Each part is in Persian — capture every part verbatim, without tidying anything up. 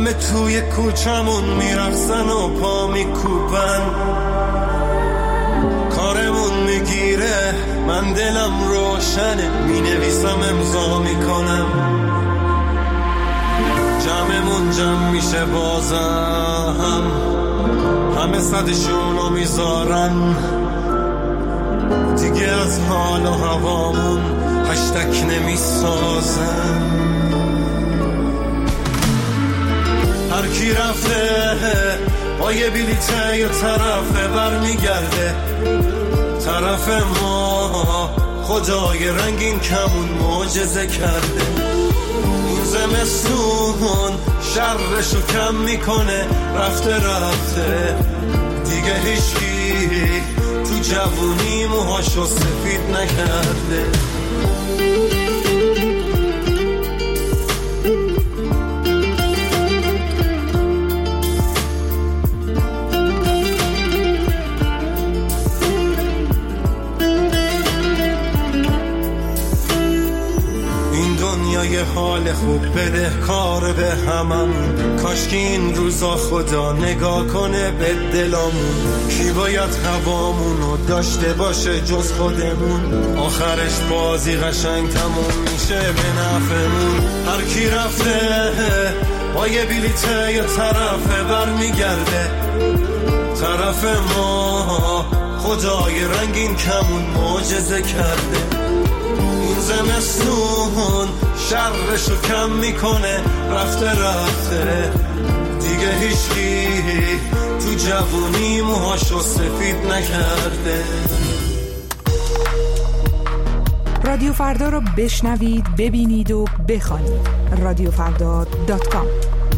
همه توی کوچمون میرقصن و پا میکوبن، کارمون میگیره من دلم روشنه، مینویسم امضا میکنم، جمعمون جمع میشه بازم، همه صدشونو میذارن، دیگه از حال و هوامون هشتک نمیسازن. هر کی رفته با یه بلیته یا طرف بر میگرده، طرف ما خدای رنگین کمون معجزه کرده. این زمستون شرشو کم میکنه، رفته رفته دیگه هیچکی تو جوونی موهاشو سفید نکرده. یه حال خوب بده کار به هممون، کاش که این روزا خدا نگاه کنه به دلامون. کی باید هوامونو داشته باشه جز خودمون، آخرش بازی قشنگ تموم میشه به نفعمون. هر کی رفته با یه بلیته یا طرف بر میگرده، طرف ما خدای رنگین کمون معجزه کرده. این زمستون شرشو کم میکنه، رفته رفته دیگه هیچکی تو جوونی موهاشو سفید نکرده. رادیو فردا رو بشنوید، ببینید و بخوانید. رادیو فردا دات کام.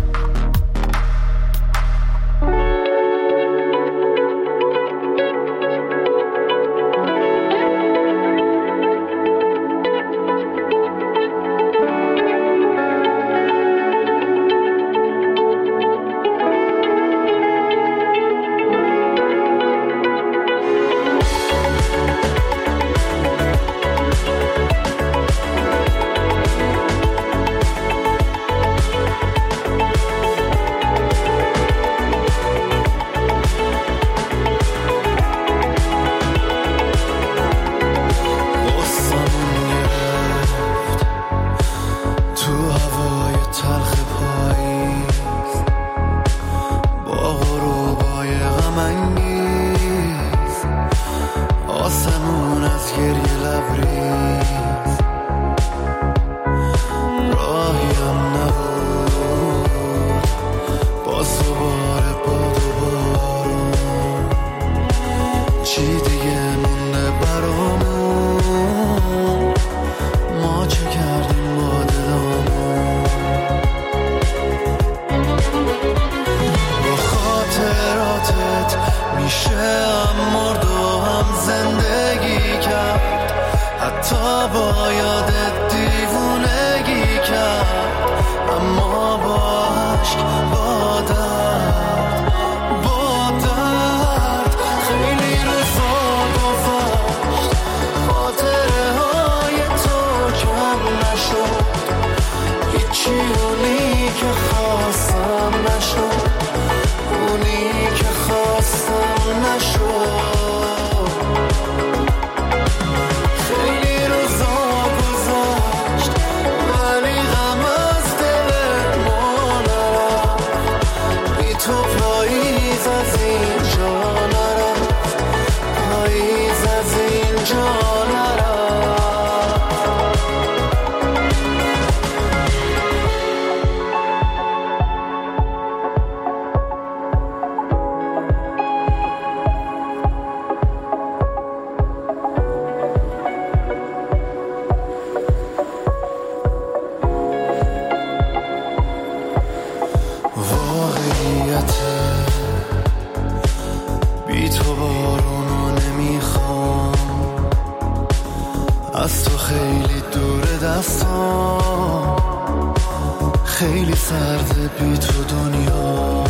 خیلی سرده بی تو دنیا،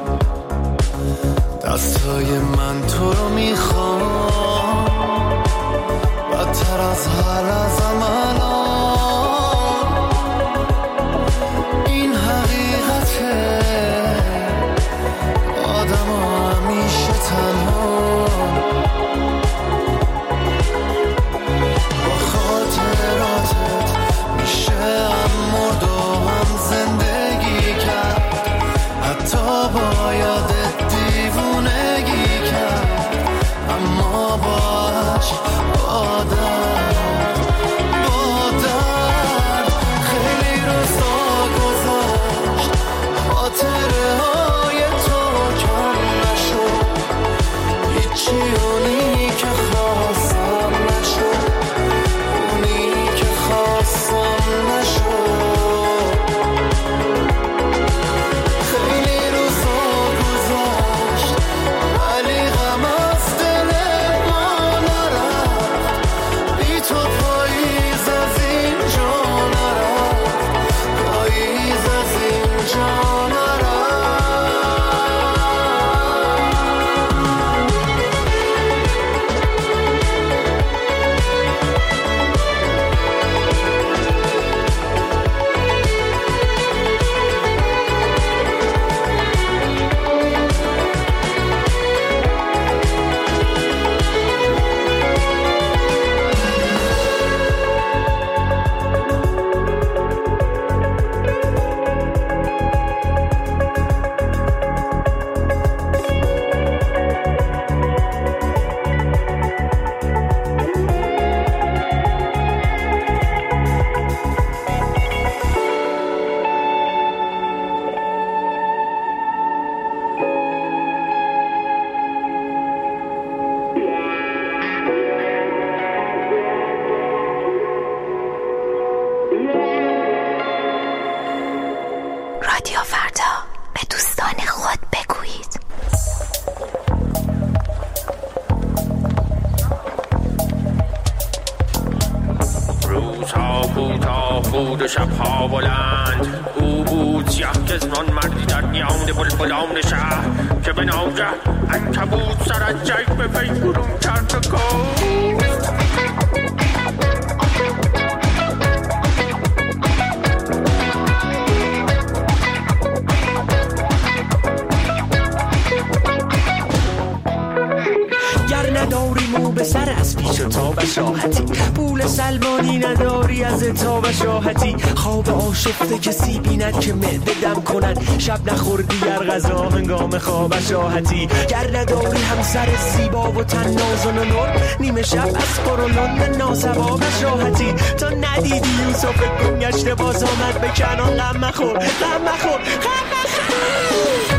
دستای من تو رو میخوام بدتر از هر ازم الان. این حقیقته بود و شبها بلند. او بود سیاه کزمان مردی در میان بلبلان شهر که به ناگه عنکبوت سر از جیب به پی برون کرد و گفت نداری مو به سر از پیش و تابش راحتی، پول سلمانی نداری از تابش راحتی، خواب آشفته کسی بیند که معده دم کند، شب نخوردی گر غذا هنگام خوابش راحتی، گر نداری همسر زیبا و تن ناز و نور، نیمه شب از قرولون نازوابش راحتی، تا ندیدی یوسف گم گشته باز آمد به کنان، غم مخور غم مخور غم مخور.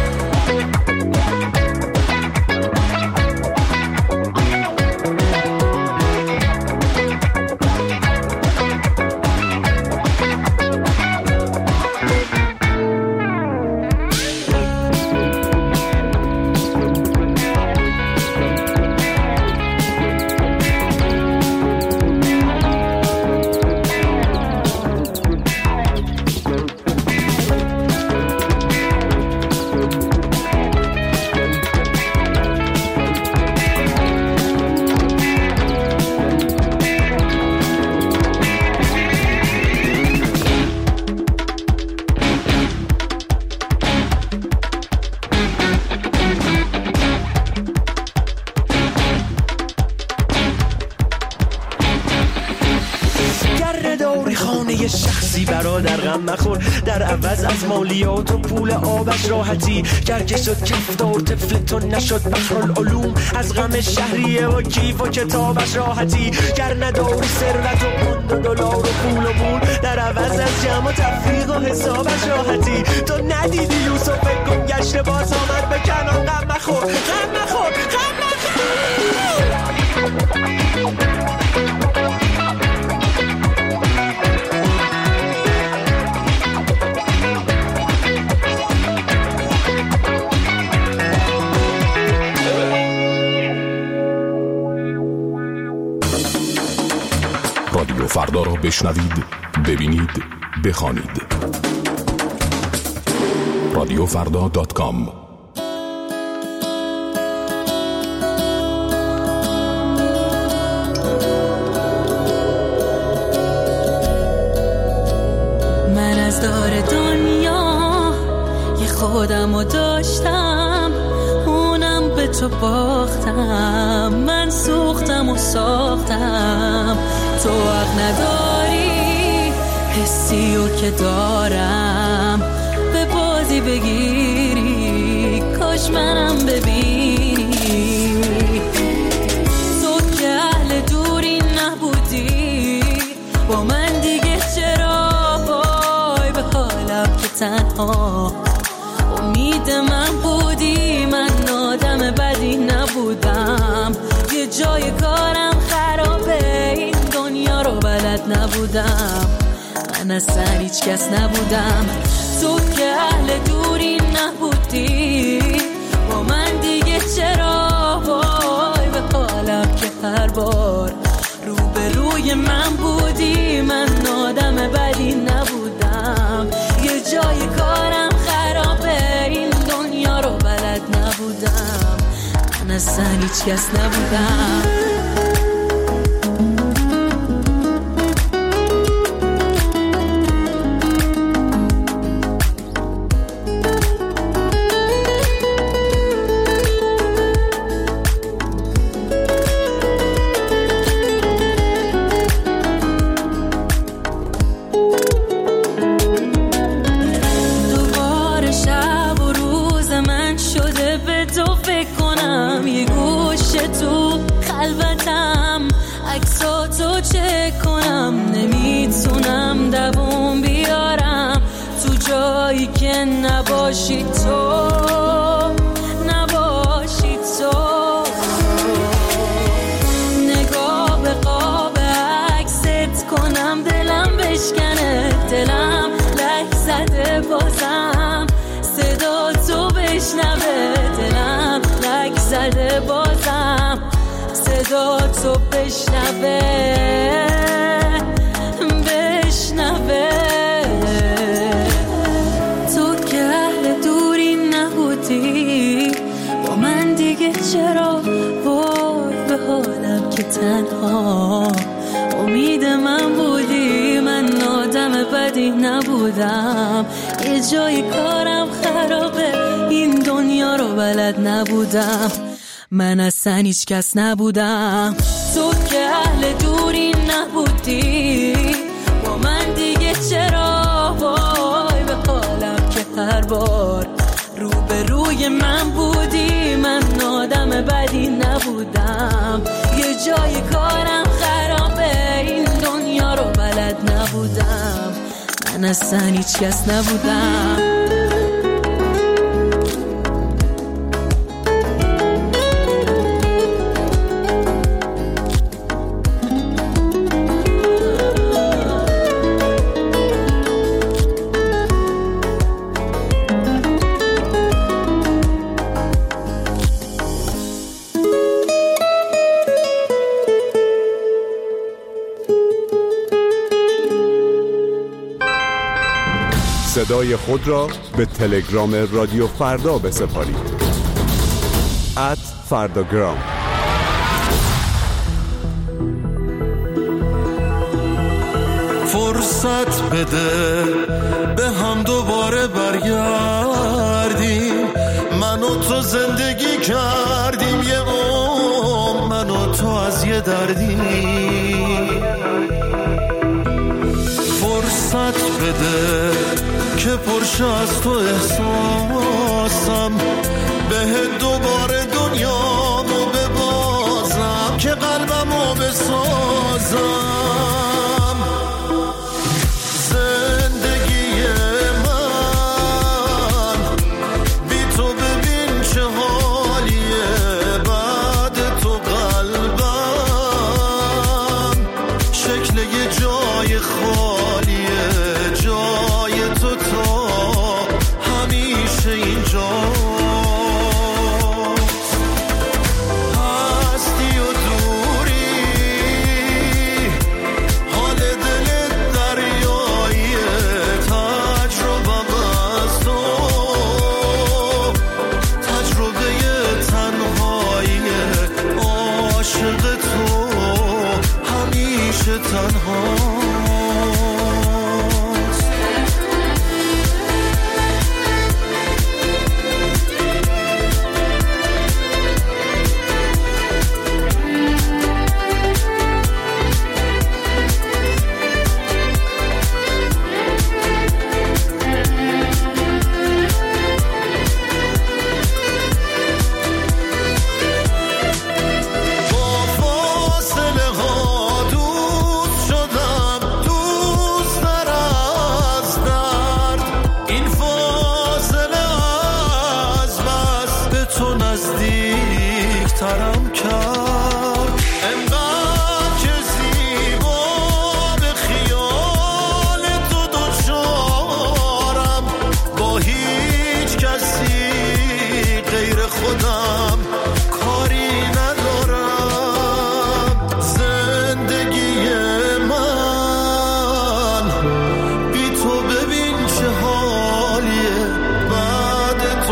در عوض از مالیات و پول آبش راحتی، گر که شد کفتار طفل تو نشد بحرالعلوم، از غم شهریه و کیف و کتابش راحتی، گر نداری ثروت و پوند و دلار و پول و پول، در عوض از جمع و تفریق و حسابش راحتی، تو ندیدی یوسف گم گشته باز آمد به کنان، غم مخور غم مخور غم مخور. رادیو فردا را بشنوید، ببینید، بخوانید. رادیو فردا دات کام. من از دار دنیا یه خودمو داشتم، اونم به تو باختم، من سوختم و ساختم، تو حق نداری حسی و که دارم به بازی بگیری، کاش منم ببینی، تو که اهل دوری نبودی با من دیگه چرا وای به حالم که تنها امید من بودی، من آدم بدی نبودم، یه جای کارم خرابه این دنیا رو بلد نبودم، من اصلا هیچ کس نبودم، تو که اهل دوری نبودی با من دیگه چرا وای به حالم که هر بار روبروی من بودی، من آدم بدی نبودم، یه جای کارم خرابه این دنیا رو بلد نبودم، من اصلا هیچ کس نبودم. نباشی تو نباشی تو نگاه به قاب عکست کنم، دلم بشکنه، دلم لک زده بازم صدا تو بشنوه، دلم لک زده بازم صدا تو بشنوه بشنوه. تنها. امید من بودی، من آدم بدی نبودم، یه جای کارم خرابه، این دنیا رو بلد نبودم، من اصلا هیچ کس نبودم. تو که اهل دوری نبودی با من دیگه، چرا وای به حالم که هر بار رو به روی من بودی، من آدم بدی نبودم، یه جای کارم خرابه، این دنیا رو بلد نبودم، من اصلا هیچ کس نبودم. صدای خود را به تلگرام رادیو فردا بسپارید. ات فرداگرام. فرصت بده به هم دوباره برگردیم، من و تو زندگی کردیم یه عمر، من و تو از یه دردی. فرصت بده که پرشه از تو احساسم، به دوباره دنیامو ببازم، که قلبمو بسازم. زندگی من بی تو ببین چه حالیه، بعد تو قلبم شکل یه جای خالیه، جای تو تا همیشه اینجا هستی و دوری، حال دل دریاییه، تجربه از تو، تجربه تنهاییه، عاشق تو همیشه تنها. ترم کرد انقدر که زیبا به خیال تو دوچارم، با هیچ کسی غیر خودم کاری ندارم. زندگی من بی تو ببین چه حالیه، بعد تو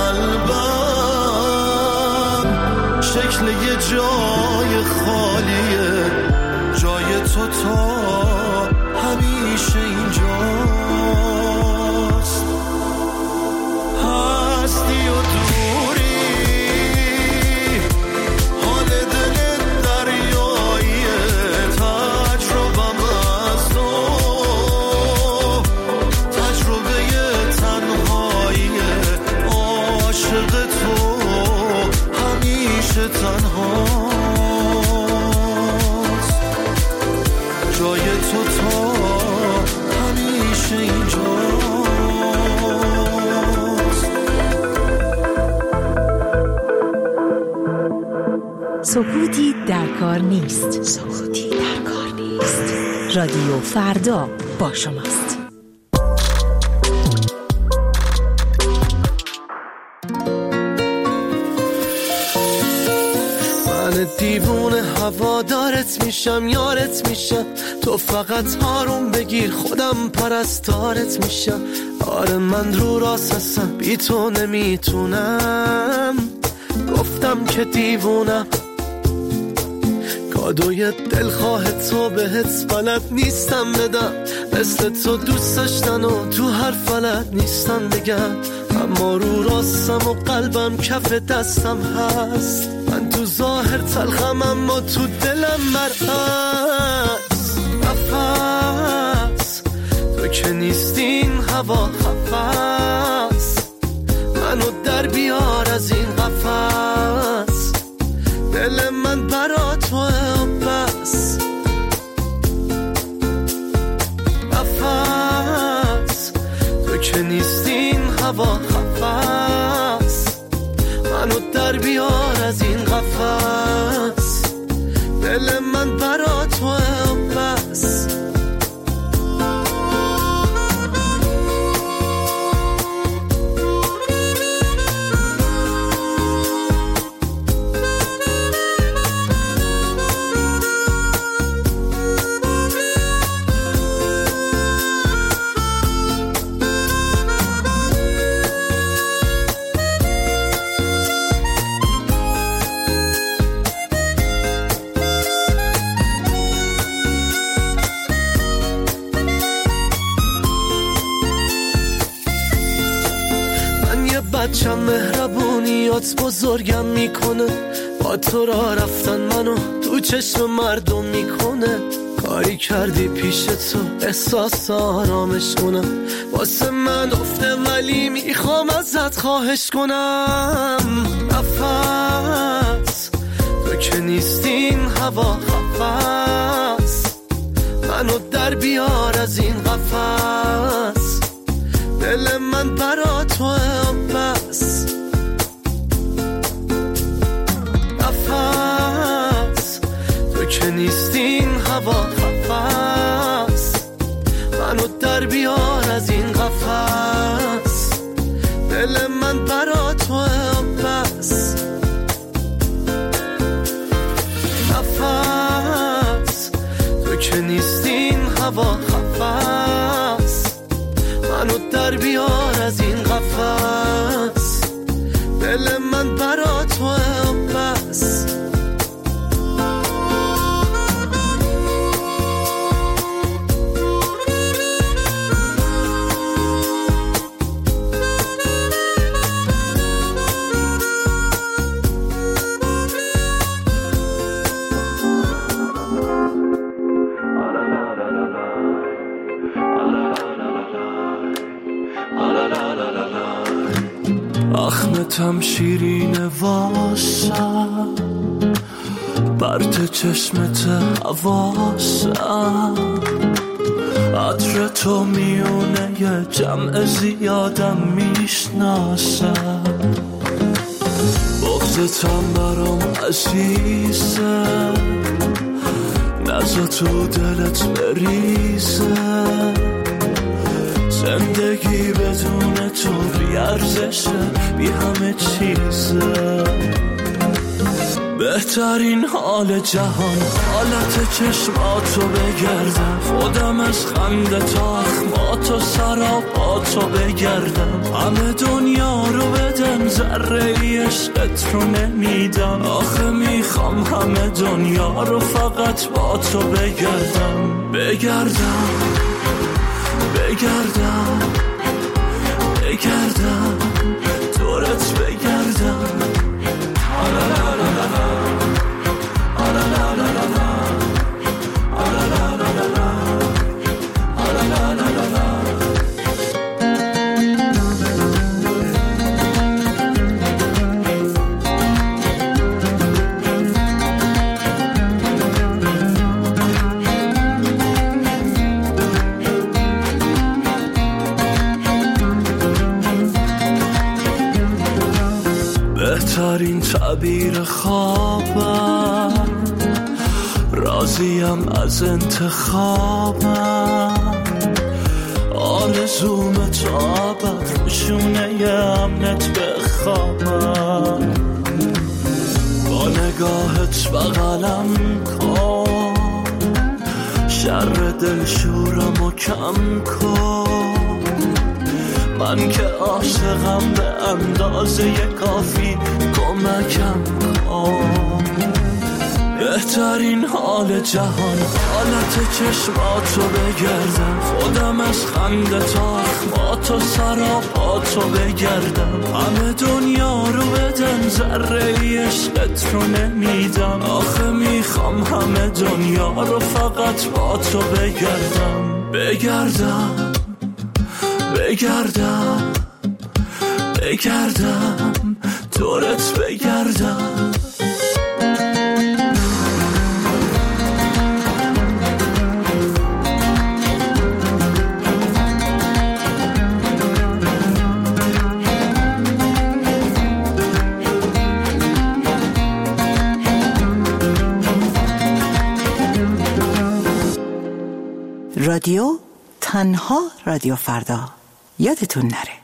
قلبم شکل یه جای خالیه، جای تو تا همیشه اینجاست. هستی و دوری، حال دل دریاییه، تجربم از تو، تجربه تنهاییه، عاشق تو همیشه تنهاست، جای تو تا همیشه اینجاست. سکوتی در کار نیست. سکوتی در کار نیست. رادیو فردا با شماست. دیوونه هوادارت میشم، یارت میشم، تو فقط آروم بگیر خودم پرستارت میشم. آره من رو راست هستم، بی تو نمیتونم، گفتم که دیوونم، کادوی دلخواه تو بهت بلد نیستم بدم، مثل تو دوست داشتن و تو هر فلت نیستم بگم، اما رو راستم و قلبم کف دستم هست. من تو ظاهر تلخم اما تو دلم مرعز. نفس تو که نیستین هوا خفص، منو در بیار از این قفس، دل من برا توه بس. نفس تو که نیستین هوا خفص، منو در بیار از این قفس، دل من برا توه بس. بچم مهربونیات بزرگم میکنه، با تو را رفتن منو تو چشم مردم میکنه. کاری کردی پیش تو احساس آرامش کنم، واسه من افته ولی میخوام ازت خواهش کنم. نفس تو که نیستین هوا خفص، منو در بیار از این قفس، دل من برا تو بس. نفس تو که نیستین هوا خفص، منو در بیار از این قفس، دل من برا تو بس. نفس تو که نیستین هوا خفص، منو در بیار از این قفس، دل من برا تو بس. اخمتم شیرین واسم، برد چشمت حواسم، عطر تو میونه یه جمع زیادم میشناسم. بغضتم برام عزیزه، نزا تو دلت بریزه، زندگی بدون تو بی ارزشه، بی همه چیزه. بهترین حال جهان حالت چشماتو بگردم، خودم از خنده تا اخماتو سراباتو بگردم، همه دنیا رو بدم ذره ای عشقت رو نمیدم، آخه میخوام همه دنیا رو فقط با تو بگردم. بگردم بگردم بگردم دورت بگردم. بهترین تعبیر خوابم، راضیم از انتخابم، آرزوم تا ابد روشونه ی امنت بخوابم. با نگاهت بغلم کن، شر دلشورم و کم کن، من که عاشقم به اندازه کافی کمکم کن. بهترین حال جهان حالت چشماتو بگردم، خودم از خنده تا اخماتو سراپاتو بگردم، همه دنیا رو بدن ذره ای عشقت رو نمیدم، آخه میخوام همه دنیا رو فقط با تو بگردم. بگردم بگردم بگردم دورت بگردم. رادیو تنها رادیو فردا، یادتون نره.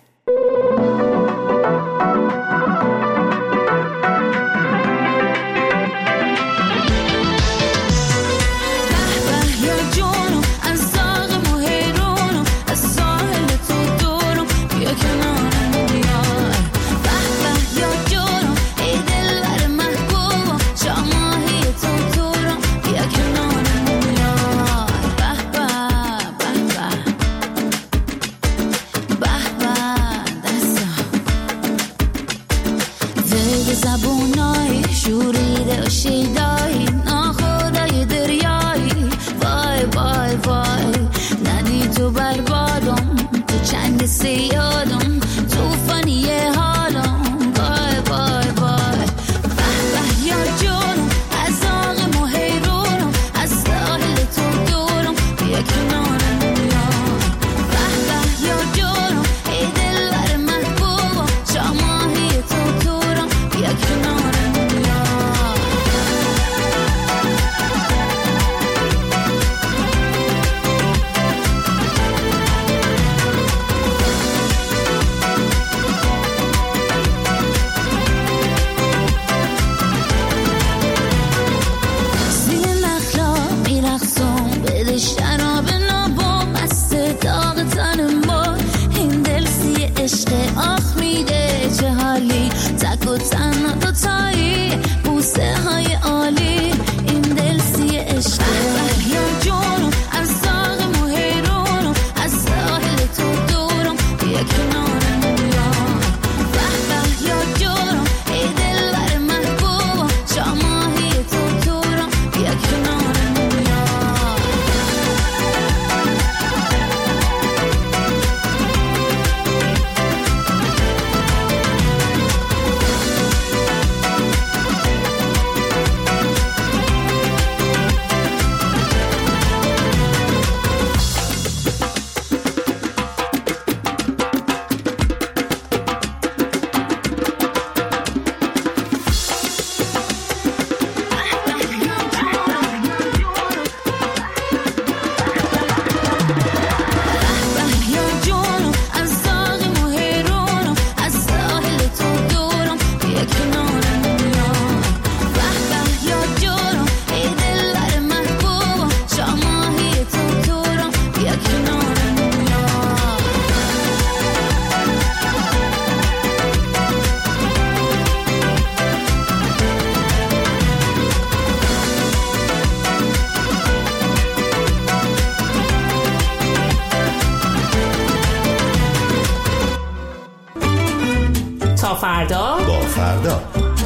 تا فردا با فردا.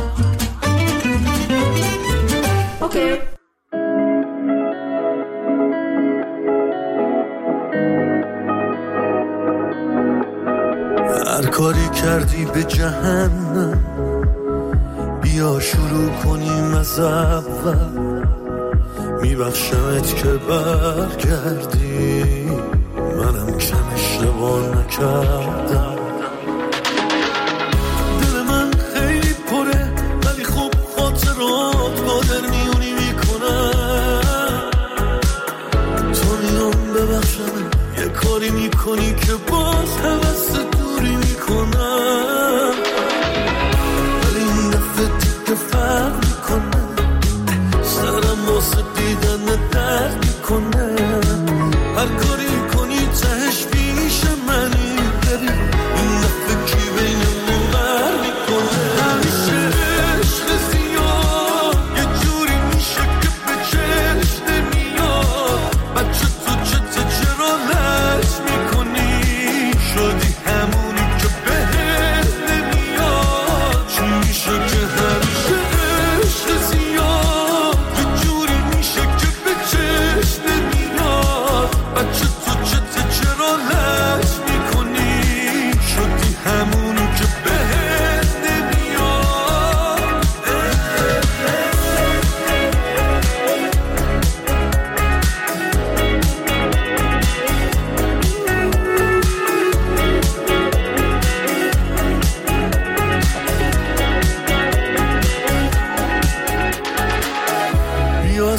اوکی. هر کاری کردی به جهنم، بیا شروع کنیم از اول. میبخشمت که برگردی، منم کم اشتباه نکردم. دل من خیلی پره ولی خوب خاطرات قادر میونی میکنم. تو میام ببخشم یه کاری میکنی که باز حوست دوری میکنم. ولی این دفعه دیگه فرق میکنه، سرم واسه دیدن درد میکنه. هر کاری کنی تهش پیش منی، بری این دفعه کی بینمون بر میکنه. همیشه عشق زیاد یه جوری میشه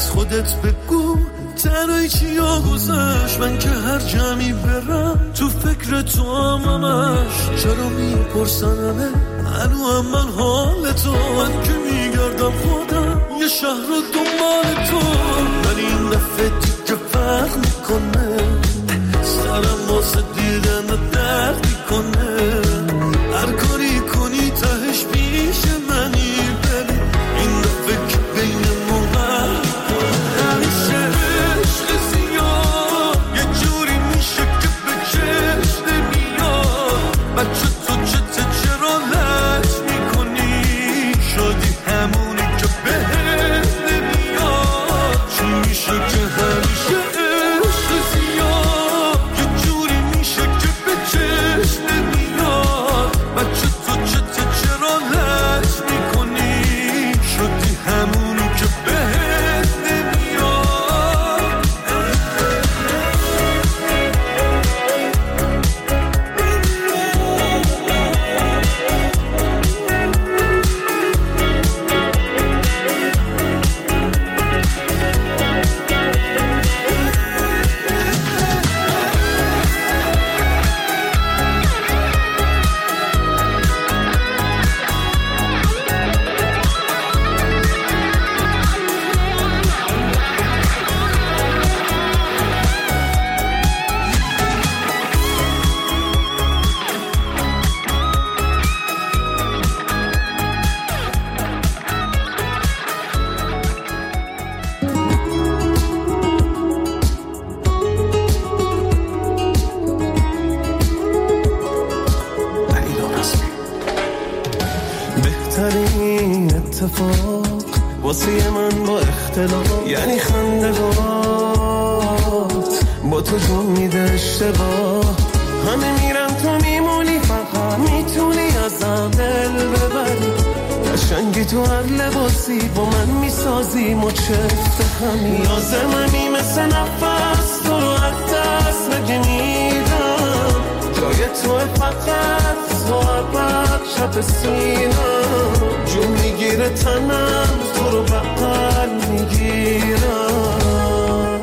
از خودت بگو تنهایی چیا گذشت، من که هر جمعی برم تو فکر تو هم همش، چرا میپرسن همه هنو هم من حال تو، من که میگردم خودم یه شهر رو دنبال تو، من این دفعه دیگه فرق میکنه سرم واسه دیدن درد میکنه، هر کاری کنی تهش پیش منی ببین این دفعه که بینمون فرق میکنه، همیشه عشق زیاد یه جوری میشه که به چشم نمیاد، بچه تو چته چرا لش میکنی، شدی همونی که بهت نمیاد، چی میشه که همیشه عشق زیاد یه جوری میشه که به چشم نمیاد، بچه تو چته چرا لش میکنی، شدی همونی که بهت نمیاد. بهترین اتفاق واسه من با اختلاف یعنی خنده‌هات با تو جون میده اشتباه، همه میرن تو میمونی فقط میتونی ازم دل ببری، قشنگی تو هر لباسی با من میسازی مچفت همین، لازممی مثل نفس تو رو از دست نگمیدم، جای تو فقط تو عبد شب سینم، جون میگیره تنم تو رو بغل میگیرم،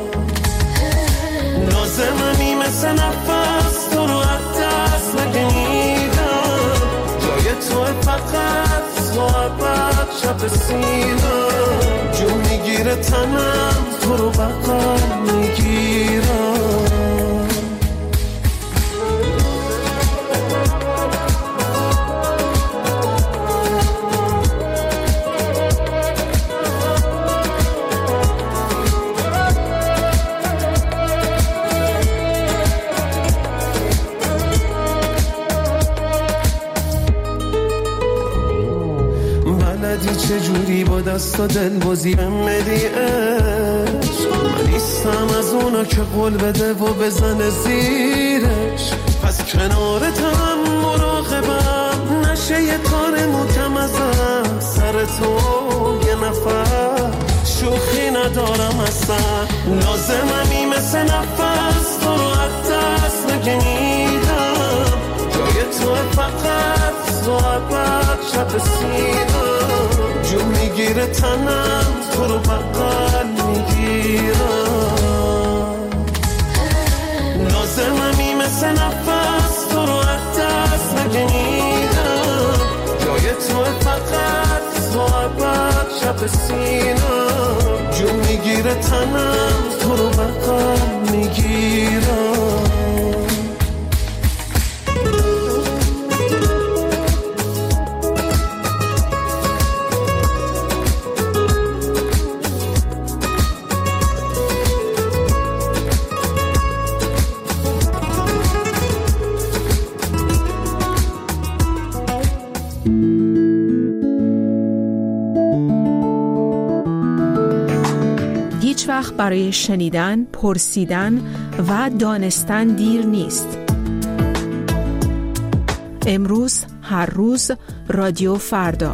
لازممی مثل نفس تو رو از دست نگمیدم، جای تو فقط تو عبد شب سینم، جون میگیره تنم تو رو بغل میگیرم. چجوری با دست و دل بازی بمدی عشق، من نیستم از اونا که قول بده و بزنه زیرش، پس کنارتم مراقبم نشه یه کار محکم ازم، سر تو یه نفر شوخی ندارم اصلا، لازممی مثل نفس تو رو از دست نگمیدم، جای تو فقط تو عبد شب سینم، جون میگیره تنم تو رو بغل میگیرم، لازممی مثل نفس تو رو از دست نگمیدم، جای تو فقط تو عبد شب سینم، جون میگیره تنم تو رو بغل میگیرم. هیچ وقت برای شنیدن، پرسیدن و دانستن دیر نیست. امروز، هر روز، رادیو فردا.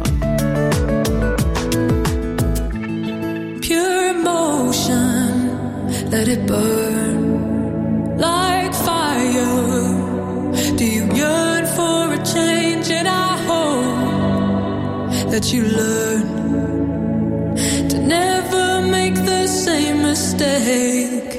Pure emotion, let it burn like fire. Do you yearn for a change? And I hope that you learn to never make the mistake?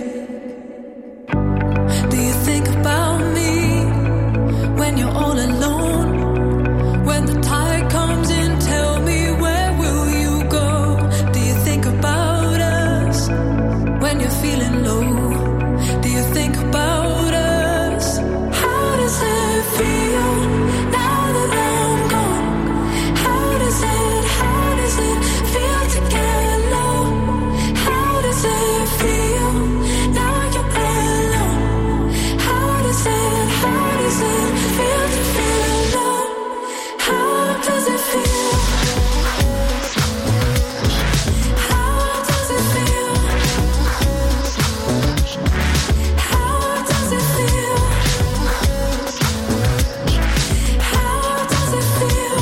Do you think about me when you're all alone? When the tide comes in, tell me, where will you go? Do you think about us when you're feeling low? Do you think about us? How does it feel now that I'm gone? How does it, how does it feel to get low? How does it feel now you're alone? How does it, how does it feel to feel low? How does it feel? How does it feel? How does it feel? How does it feel?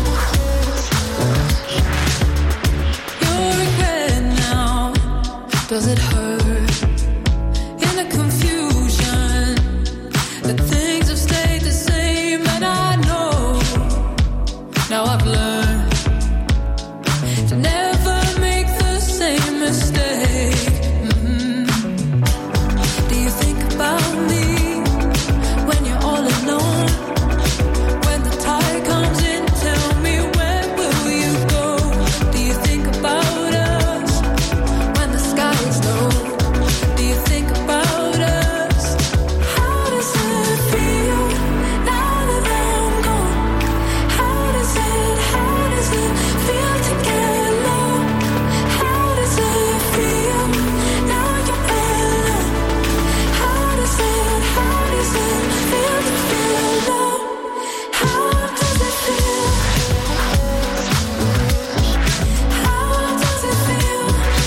Your regret now, does it hurt? In the confusion, the things have stayed the same, and I know, now I've learned to never make the same mistake. Mhm. Do you think about me when you're all alone? When the tide comes in, tell me, where will you go? Do you think about us when the sky is low? Do you think about us? How does it feel now that I'm gone? How does it, how does it feel to get low? How does it feel now you're alone? How does it, how does it feel to feel low? How does it feel? How does it feel?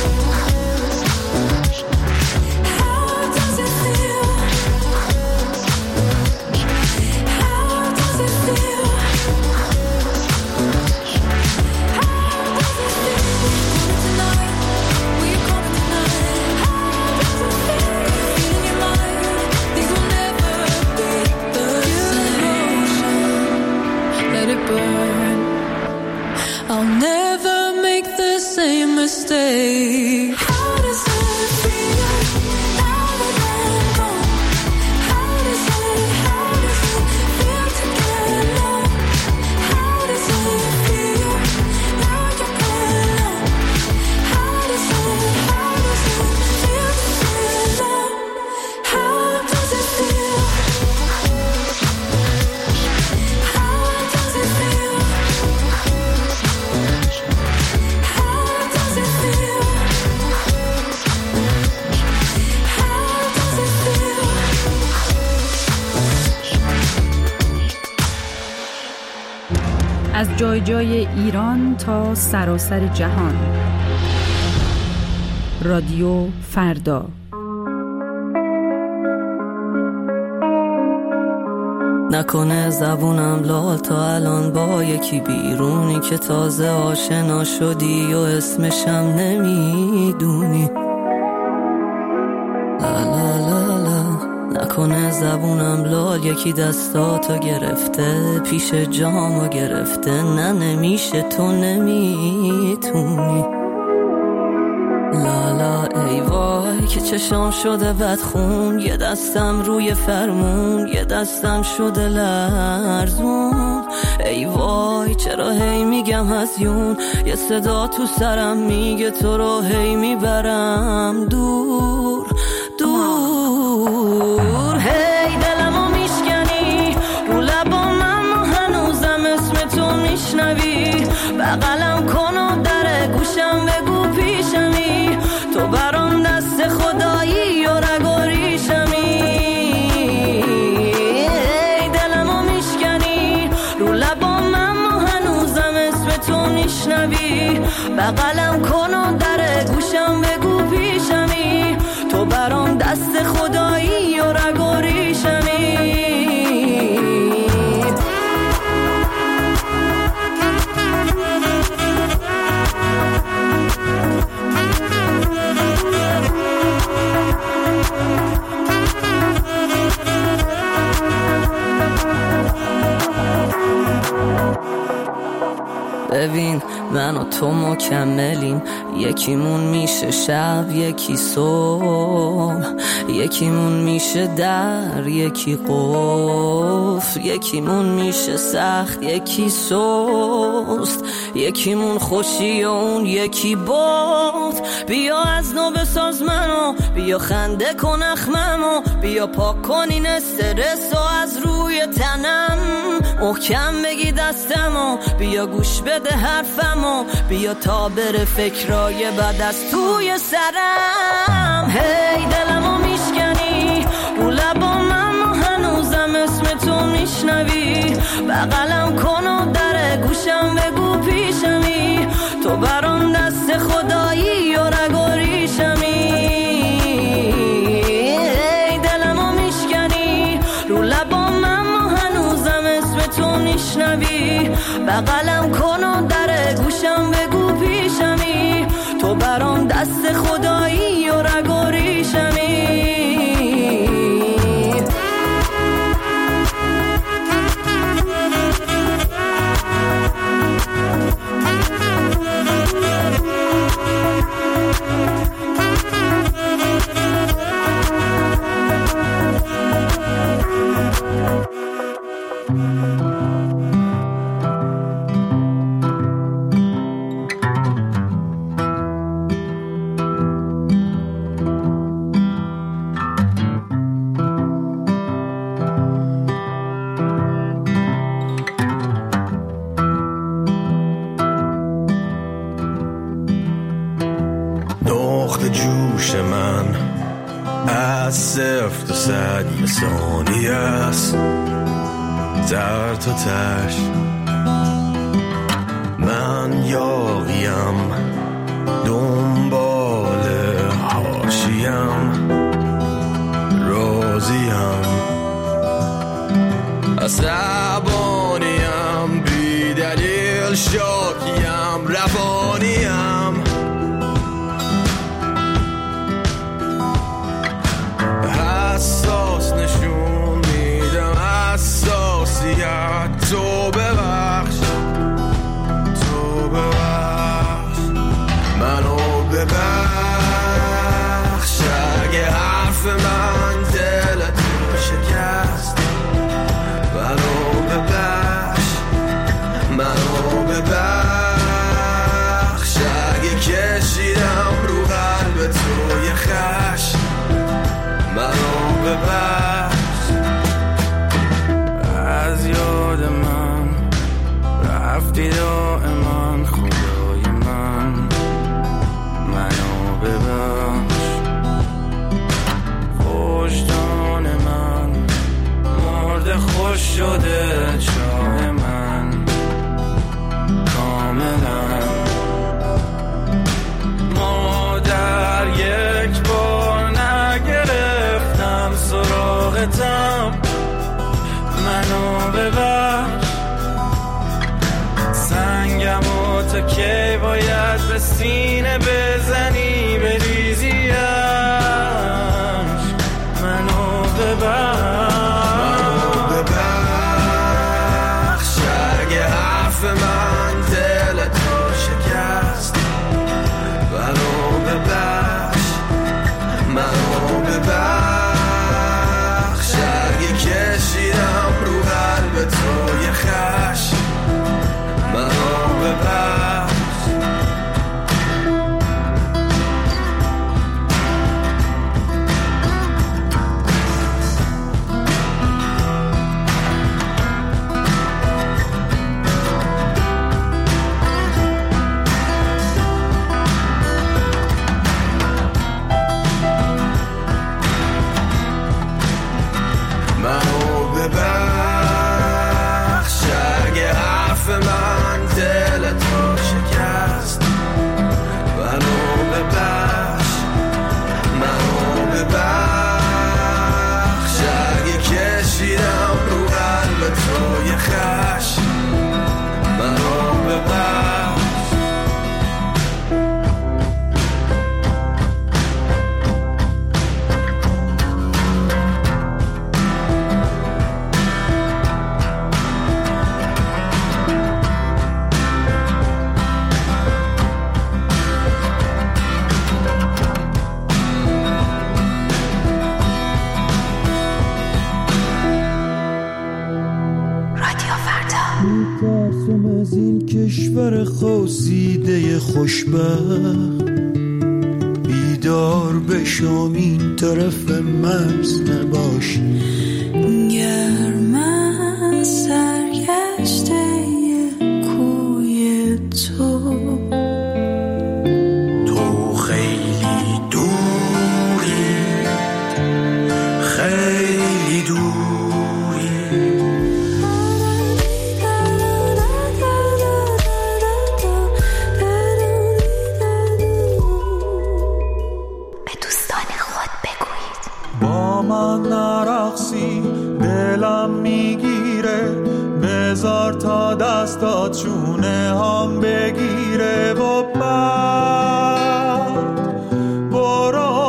How does it feel? How does it feel? How does it feel? Tonight, will you call me tonight? How does it feel? Feel in your mind, things will never be the same. Let it burn. I'll never make the same mistake. How does it feel now that I'm gone? How does it, how does it feel to get low? How does it feel now you're alone? How does it, how does it feel to feel low? How does it feel? How does it feel? How does it feel? How does it feel? از جای جای ایران تا سراسر جهان. رادیو فردا. نکنه زبونم لال تا الان با یکی بیرونی که تازه آشنا شدی و اسمشم نمیدونی. لا لا لا لا. نکنه زبونم لال یکی دستاتو گرفته پیش جامو گرفته. نه نمیشه تو نمیتونی. لالا ای وای که چشام شده بدخون. یه دستم روی فرمون یه دستم شده لرزون. ای وای چرا هی میگم هزیون. یه صدا تو سرم میگه تو رو هی میبرم دور دور. هی دلمو میشکنی رو لبام اما هنوزم اسم تو میشنوی. بغلم کن و در گوشم بگو پیشمی. تو برام دست خدایی و رگ و ریشمی. ای دلمو میشکنی رو لبام اما هنوزم اسم تو میشنوی. بغلم کن و در گوشم بگو پیشمی. تو برام دست خدایی و رگ و ریشمی. ببین من و تو مکملیم. یکیمون میشه شب یکی صبح، یکیمون میشه در یکی قفل، یکیمون میشه سخت یکی سست، یکیمون خوشی و اون یکی باد. بیا از نو بساز منو، بیا خنده کن اخممو، بیا پاک کن این استرس و از روی تنم، محکم بگی دستمو، بیا گوش بده حرفمو، بیا تا بره فکرای بد از توی سرم. هی دلمو میشکنی رو لبام، اما هنوزم اسم تو میشنوی، بغلم کن و در گوشم بگو پیشمی، تو برام دست خدایی و رگ و ریشمی. هی دلمو میشکنی رو لبام، اما هنوزم اسم تو میشنوی، بغلم کن و در گوشم بگو پیشمی، تو برام دست خدایی و رگ و ریشمی. جوش من از صفر تا صد یه ثانیه است، در تا تش من یاقیم، دنبال حاشیم، راضیم، عصبانیم، بی دلیل شاکیم، روانیم، حساس نشون میدم حساسیت، تو ببخش، تو ببخش، منو ببخش، اگه حرف من دلت شکست، منو ببخش، منو ببخش، اگه کشیدم رو قلب تو یه خشم، منو ببخش. از یاد من رفتی دائما خدای من، منو ببخش. وجدان من مرده خوش شده، چاه من کاملا مادر یک بار نگرفتم سراغتم، منو ببخش. سنگم و تا کی باید به سینه بزنی بریزیش، منو ببخش، اگه حرف من دلت رو شکست، منو ببخش، منو ببخش، اگه کشیدم رو قلب تو یه خشم، منو ببخش. پر خوزیده خوشبخت بیدار بشم این طرف مرز نباشی گرم سرگشته کوی تو تو خیلی دوری خیلی دوری به دوستان خود بگویید با من نرقصی دلم میگیره بذار تا دستات چونه هم بگیره و بعد برو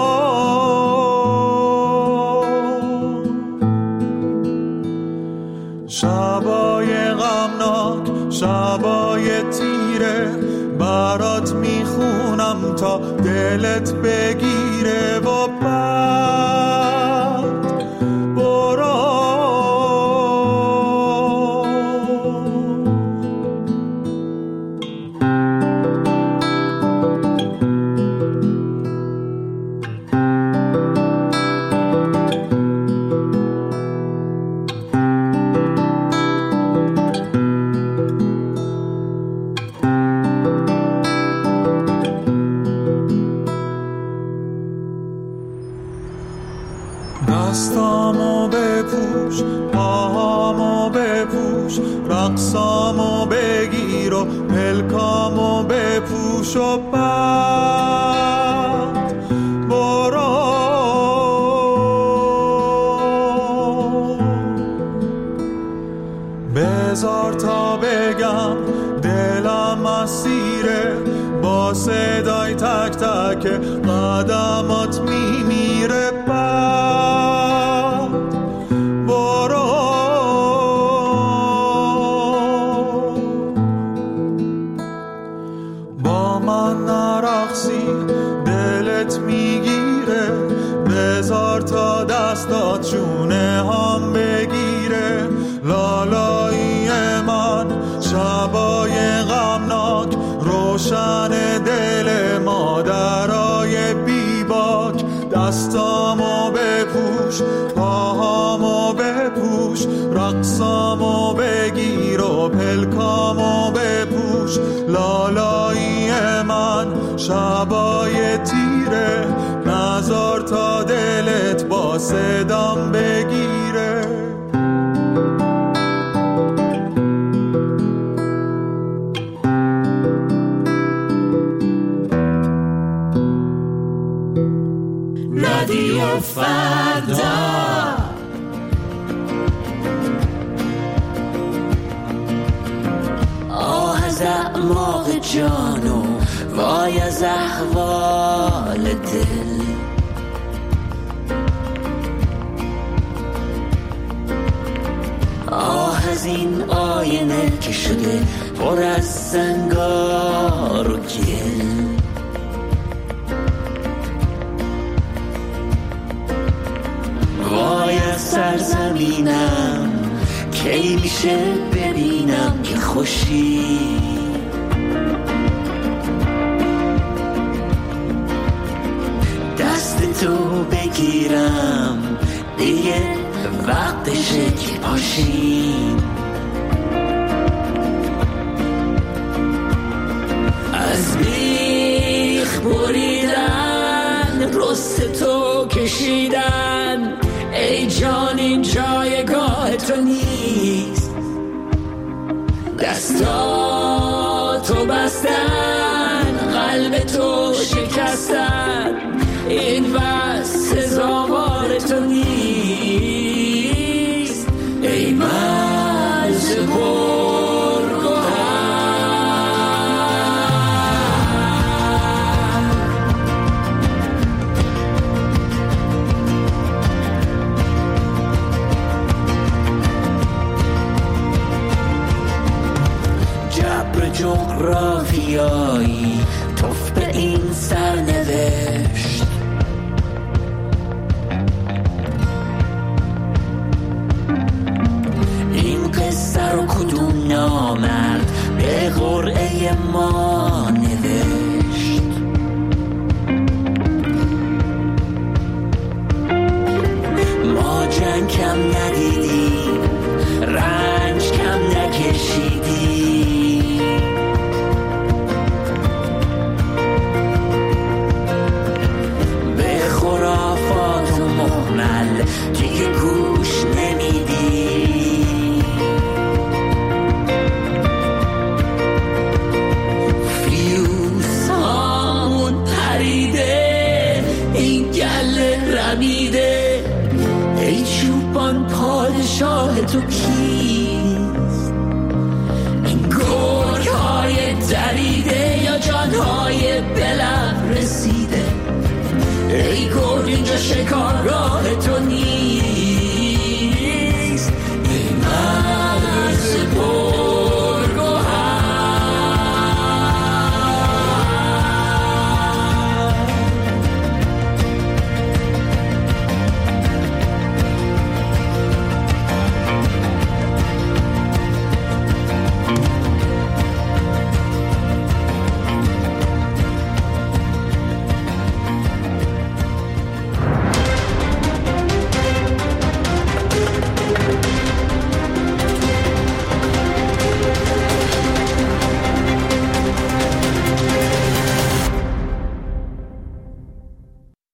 شبای غمناک شبای تیره برات میخونم تا دلت بگیره و بعد برو دستامو بپوش پاهامو بپوش رقصامو بگیر و پلکامو بپوش و بعد برو بذار تا بگم دلم اسیره با صدای تک تک قدمات میمیره بعد برو با من نرقصی دلت میگیره بذار تا دستات چونه هم بگیره لالایی من شبای غمناک روشن دل مادرای بیباک دستامو بپوش پاهامو بپوش رقصامو بگیر و پلکامو بپوش لالایی من شبای تیره نزار تا دلت با صدام بگیره رادیو فردا آه از اعماق جانو وای از احوال دل آه از این آینه که شده پر از سنگار و گل وای از سرزمینم کی میشه ببینم که خوشی دست تو بگیرم دیگه وقتشه که پاشیم از بیخ بریدن رست تو کشیدن ای جان این جایگاه تو نیست دستاتو بستن قلب تو شکستن این بس سزاوار تو نیست ای مرز جغرافیایی توف به این سرنوشت من کم ندیدی، رنج کم نکشیدی. به خرافات و محمل دیگه گوش نمیدی. فیوزامون پریده، این گله رمیده، ای چوپان پادشاه تو کیست؟ این گرگ های دریده یا جان های بلب رسیده؟ ای گرگ اینجا شکارگاه تو نیست.